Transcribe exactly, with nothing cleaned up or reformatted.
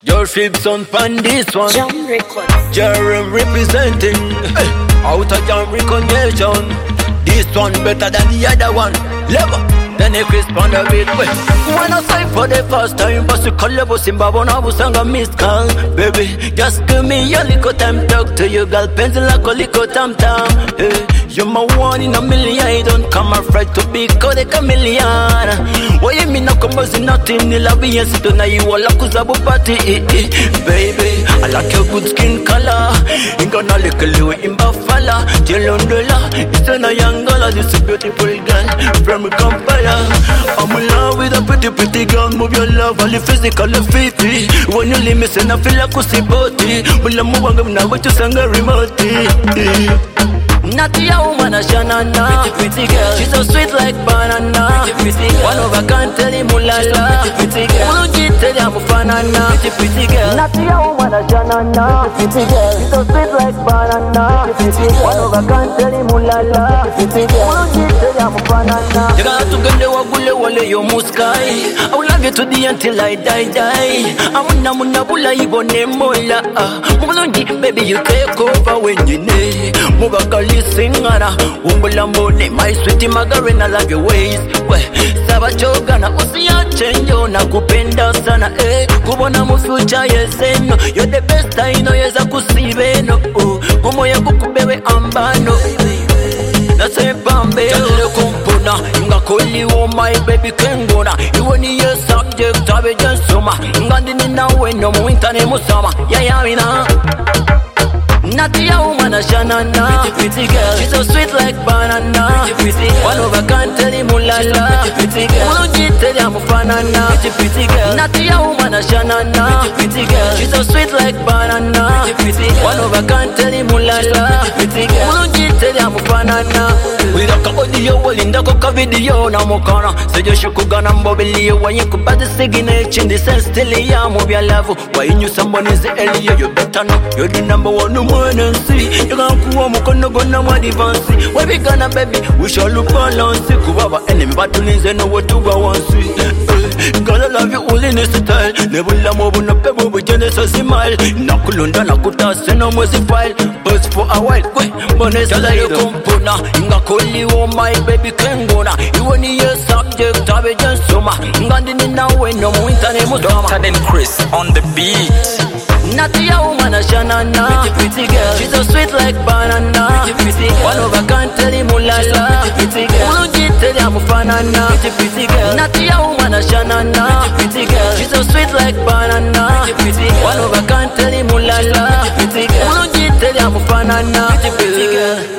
Your ships on pan this one. Jam Records. Jerem representing. Hey, out of Jam Record Nation. This one better than the other one. Level. Then a crisp on the beat. When I say for the first time, but you call about Zimbabwe, I was sing a missed call. Baby, just give me a little time, talk to you, girl. Pencil like a little tam tam. Hey, you're my one in a million. I don't come afraid to be called a chameleon. Why you mean no come was nothing? You love me and sit on you all like Kuzabu party. Baby, I like your good skin color. Ain't gonna lick a little in Buffalo. Jelondola, it's a young girl, this is a beautiful girl from Kampala. I'm in love with a pretty, pretty girl. Move your love, all the physical and fifty. When you leave me, say I feel like a body. But I'm moving now, what you sang a remote. Not your woman, a shanana. Pretty, pretty girl. She's so sweet like banana. Pretty, pretty girl. One of a can't tell him mulala. Pretty, pretty girl. Won't you tell him fanana? Pretty, pretty girl. Not your woman, a shanana. Pretty, pretty girl. She's so sweet like banana. Pretty, pretty girl. One of a can't tell him mulala. Pretty, pretty girl. Won't you tell him fanana? You got to get the wagule wale yo muskai. I will love you to the until I die die. I'm not muna bula ibone mola. Mulungi baby you take over when you need. Mubakali singana, umbulambone, my sweetie Margarina, love your ways. We, Sabachogana, usiya chenjo na kupenda sana. Eh, kubona mu future yeseno. You're the best I know, yeza kusibeno. Kumo ya kukubewe ambano. Nase bambe, jale kumpuna. Inga koli wo my baby kengona. Iwe ni ye subject, tabe jansuma. Inga dini na weno, muintane musama. Ya ya wina. Not your woman, a shanana. Pretty, pretty girl. She's so sweet like banana. Pretty, pretty girl. One of a can't tell him mulala. Pretty, pretty girl. Won't you tell him fanana? Pretty, pretty girl. Not your woman, a shanana. Pretty, pretty girl. She's so sweet like banana. Pretty, pretty girl. One of a can't tell him mulala. Pretty, pretty girl. Won't you tell him fanana? We rock a audio, well in the coca video, na mokana. So you should go on mobile when you could buy the signature in the sense still ya move your level. Why you knew someone is the earlier, you better know. You're the number one, no more than see. You can't go on, gonna go no more advance. Where we gonna baby, we shall look balance. Kuba enemy battles and know what to go on see. Girl, I love you all in this style. Never la move on a pebble with Genesis smile. Nakulunda, Nakuta, send no more file. Buzz for a while, quick, Bonessa, you compona. Inga Koli, oh my baby, Kengona. You only your subject, Tabe Jansuma. Ngandini now, when no winter name was Doctor then Chris on the beat. Not your woman, a shanana. Pretty, pretty girl. She's so sweet like banana. Pretty, pretty girl. One of a can't tell him mulala. Pretty, pretty girl. Won't you tell him fanana? Pretty, pretty girl. Not your woman, a shanana. Pretty, pretty girl. She's so sweet like banana. Pretty, pretty girl. One of a can't tell him mulala. Pretty, pretty girl. Won't you tell him fanana? Pretty, pretty girl.